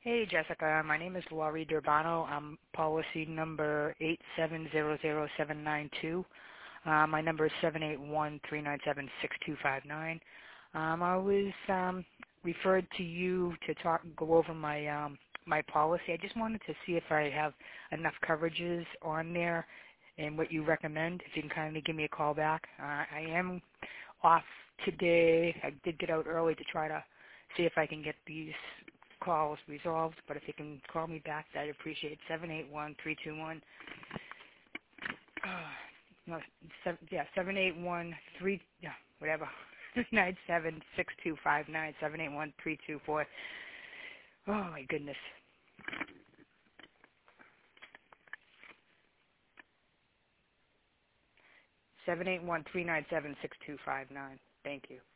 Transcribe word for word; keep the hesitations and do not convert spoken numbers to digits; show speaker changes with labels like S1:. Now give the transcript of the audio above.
S1: Hey, Jessica. My name is Laurie Durbano. I'm policy number eight seven zero zero seven nine two. Uh, my number is seven eight one, three nine seven, six two five nine. Um, I was um, referred to you to talk, go over my um, my policy. I just wanted to see if I have enough coverages on there and what you recommend. If you can kindly give me a call back. Uh, I am off today. I did get out early to try to see if I can get these calls resolved, but if you can call me back, I'd appreciate seven eight one, three two one. Uh, no, seven, yeah, seven eight one three, yeah, whatever, nine seven six two five nine, seven eight one three two four. Oh my goodness. Seven eight one three nine seven six two five nine. Thank you.